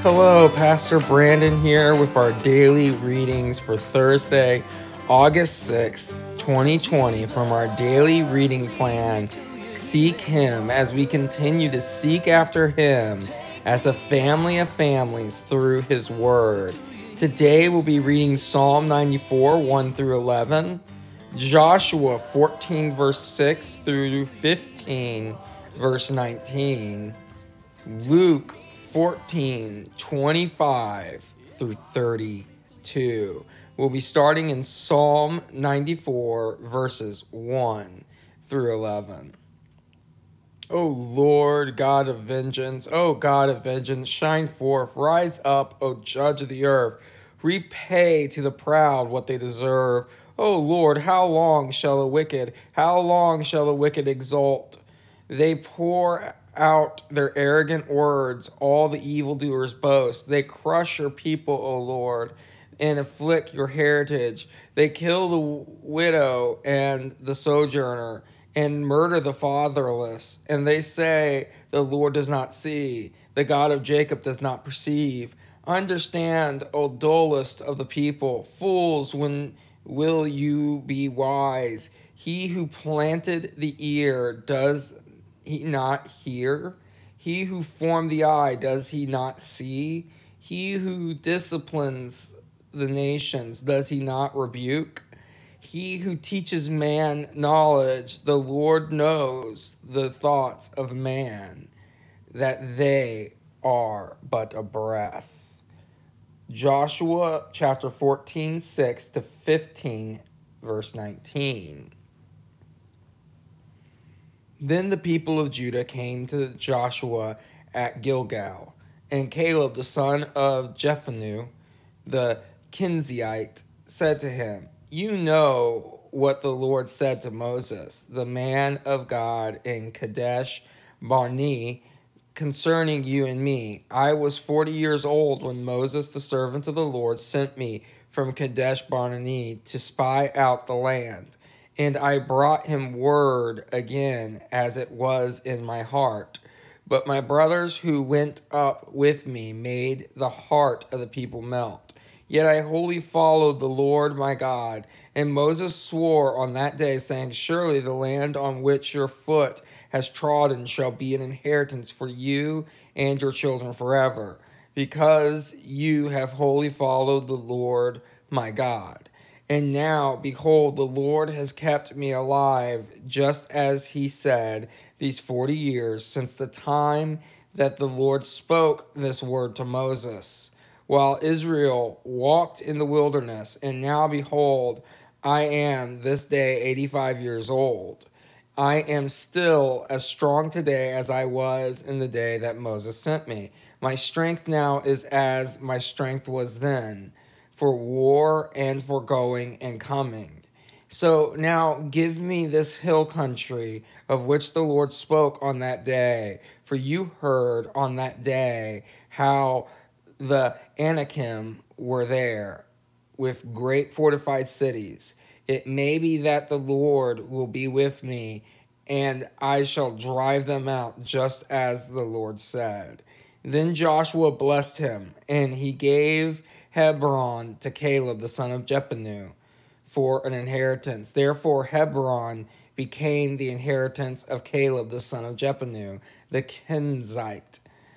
Hello, Pastor Brandon here with our daily readings for Thursday, August 6th, 2020 from our daily reading plan, Seek Him, as we continue to seek after Him as a family of families through His Word. Today we'll be reading Psalm 94, 1 through 11, Joshua 14, verse 6 through 15, verse 19, Luke 14:25 through 32. We'll be starting in Psalm 94, verses 1 through 11. O Lord, God of vengeance, O God of vengeance, shine forth, rise up, O Judge of the earth. Repay to the proud what they deserve. O Lord, how long shall the wicked exult? They pour out their arrogant words, all the evildoers boast. They crush your people, O Lord, and afflict your heritage. They kill the widow and the sojourner, and murder the fatherless. And they say, the Lord does not see, the God of Jacob does not perceive. Understand, O dullest of the people, fools, when will you be wise? He who planted the ear, does he not hear? He who formed the eye, does he not see? He who disciplines the nations, does he not rebuke? He who teaches man knowledge, the Lord knows the thoughts of man, that they are but a breath. Joshua chapter 14, 6 to 15, verse 19. Then the people of Judah came to Joshua at Gilgal, and Caleb the son of Jephunneh, the Kenizzite, said to him, You know what the Lord said to Moses, the man of God, in Kadesh Barnea, concerning you and me. I was 40 years old when Moses, the servant of the Lord, sent me from Kadesh Barnea to spy out the land. And I brought him word again as it was in my heart. But my brothers who went up with me made the heart of the people melt. Yet I wholly followed the Lord my God. And Moses swore on that day, saying, Surely the land on which your foot has trodden shall be an inheritance for you and your children forever, because you have wholly followed the Lord my God. And now, behold, the Lord has kept me alive, just as he said, these 40 years, since the time that the Lord spoke this word to Moses, while Israel walked in the wilderness. And now, behold, I am this day 85 years old. I am still as strong today as I was in the day that Moses sent me. My strength now is as my strength was then, for war and for going and coming. So now give me this hill country of which the Lord spoke on that day. For you heard on that day how the Anakim were there with great fortified cities. It may be that the Lord will be with me, and I shall drive them out, just as the Lord said. Then Joshua blessed him, and he gave Hebron to Caleb the son of Jephunneh for an inheritance. Therefore Hebron became the inheritance of Caleb the son of Jephunneh, the Kenizzite,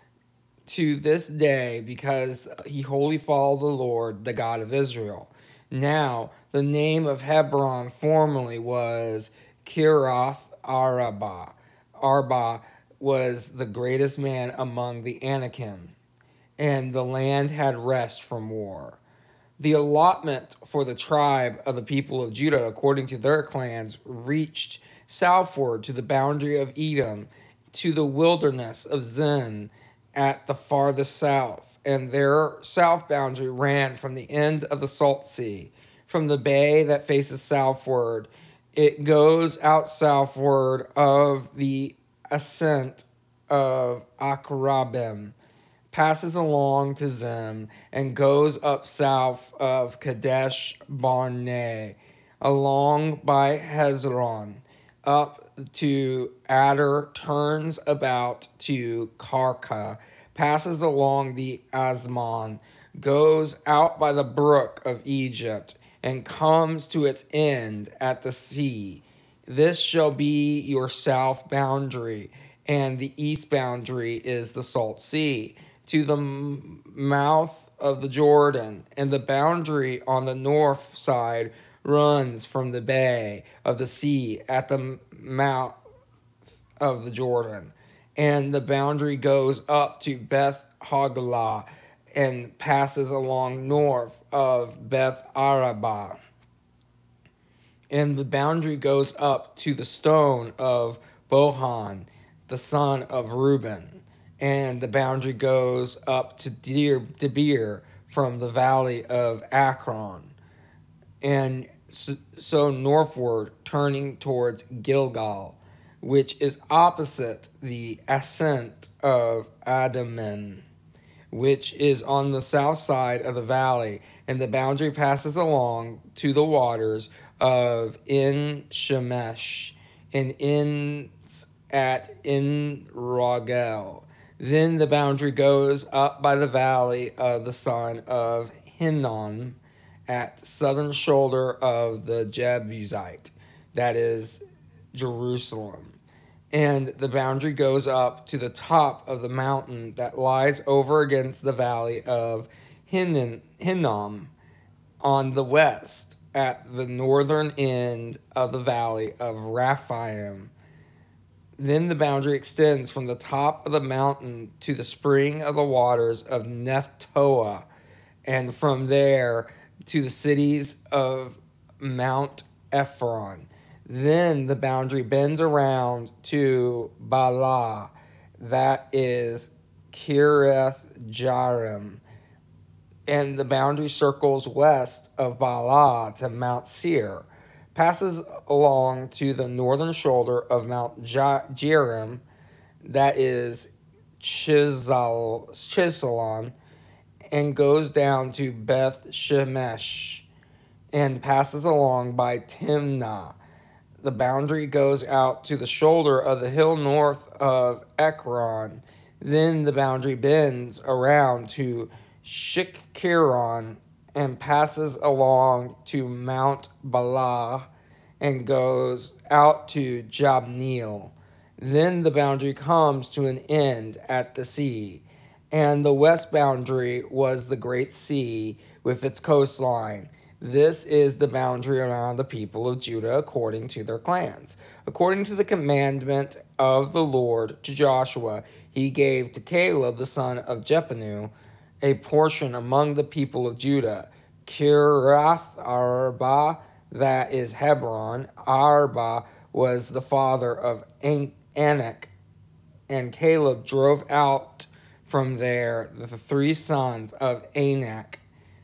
to this day, because he wholly followed the Lord, the God of Israel. Now the name of Hebron formerly was Kiriath Arba. Arba was the greatest man among the Anakim, and the land had rest from war. The allotment for the tribe of the people of Judah, according to their clans, reached southward to the boundary of Edom, to the wilderness of Zin at the farthest south, and their south boundary ran from the end of the Salt Sea, from the bay that faces southward. It goes out southward of the ascent of Akrabim, passes along to Zim, and goes up south of Kadesh Barnea, along by Hezron, up to Adar, turns about to Karka, passes along the Asmon, goes out by the brook of Egypt, and comes to its end at the sea. This shall be your south boundary, and the east boundary is the Salt Sea, to the mouth of the Jordan, and the boundary on the north side runs from the bay of the sea at the mouth of the Jordan. And the boundary goes up to Beth Haglah and passes along north of Beth Arabah. And the boundary goes up to the stone of Bohan, the son of Reuben. And the boundary goes up to Debir from the valley of Akron. And so northward, turning towards Gilgal, which is opposite the ascent of Adamin, which is on the south side of the valley, and the boundary passes along to the waters of En Shemesh and at En Rogel. Then the boundary goes up by the valley of the son of Hinnom at the southern shoulder of the Jebusite, that is Jerusalem. And the boundary goes up to the top of the mountain that lies over against the valley of Hinnom on the west, at the northern end of the valley of Raphaim. Then the boundary extends from the top of the mountain to the spring of the waters of Nephtoah, and from there to the cities of Mount Ephron. Then the boundary bends around to Baalah, that is Kirith Jearim, and the boundary circles west of Baalah to Mount Seir, passes along to the northern shoulder of Mount Jearim, that is Chisalon, and goes down to Beth Shemesh, and passes along by Timnah. The boundary goes out to the shoulder of the hill north of Ekron. Then the boundary bends around to Shikkeron and passes along to Mount Baalah and goes out to Jabneel. Then the boundary comes to an end at the sea. And the west boundary was the great sea with its coastline. This is the boundary around the people of Judah according to their clans. According to the commandment of the Lord to Joshua, he gave to Caleb the son of Jephunneh a portion among the people of Judah. Kiriath Arba, that is Hebron. Arba was the father of Anak, and Caleb drove out from there the three sons of Anak,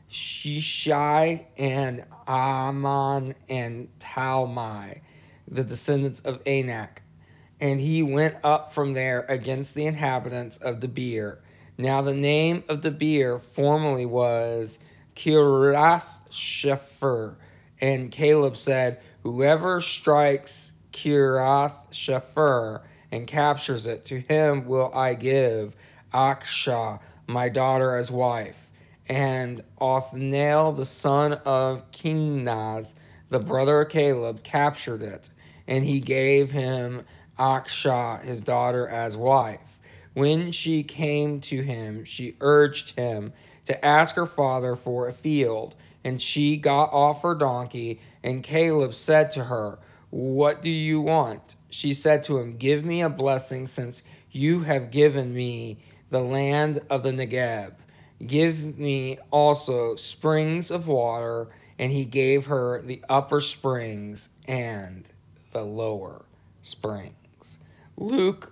Shishai and Ammon and Talmai, the descendants of Anak. And he went up from there against the inhabitants of Debir. Now the name of Debir formerly was Kiriath Shepher. And Caleb said, whoever strikes Kiriath Shepher and captures it, to him will I give Akshah, my daughter, as wife. And Othniel, the son of Kenaz, the brother of Caleb, captured it, and he gave him Akshah, his daughter, as wife. When she came to him, she urged him to ask her father for a field, and she got off her donkey, and Caleb said to her, what do you want? She said to him, give me a blessing, since you have given me the land of the Negeb. Give me also springs of water. And he gave her the upper springs and the lower springs. Luke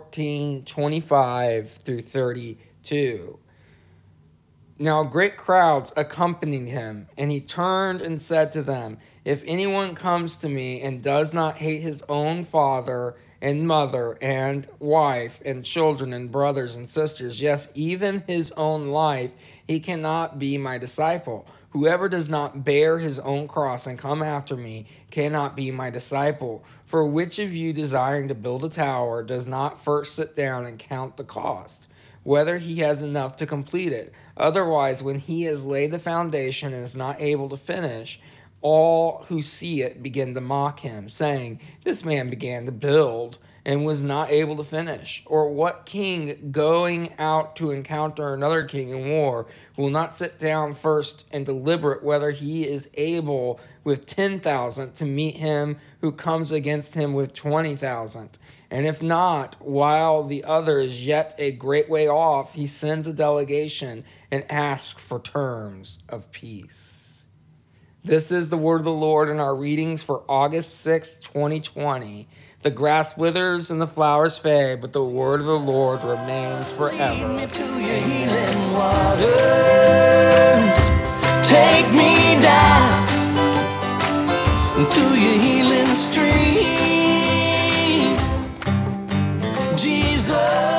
14:25 through 32. Now great crowds accompanied him, and he turned and said to them, if anyone comes to me and does not hate his own father and mother and wife and children and brothers and sisters, yes, even his own life, he cannot be my disciple. Whoever does not bear his own cross and come after me cannot be my disciple. For which of you, desiring to build a tower, does not first sit down and count the cost, whether he has enough to complete it. Otherwise, when he has laid the foundation and is not able to finish, all who see it begin to mock him, saying, "This man began to build and was not able to finish." Or what king going out to encounter another king in war will not sit down first and deliberate whether he is able with 10,000 to meet him who comes against him with 20,000? And if not, while the other is yet a great way off, he sends a delegation and asks for terms of peace. This is the word of the Lord in our readings for August 6th, 2020. The grass withers and the flowers fade, but the word of the Lord remains forever. Amen. Take me down to your healing stream, Jesus.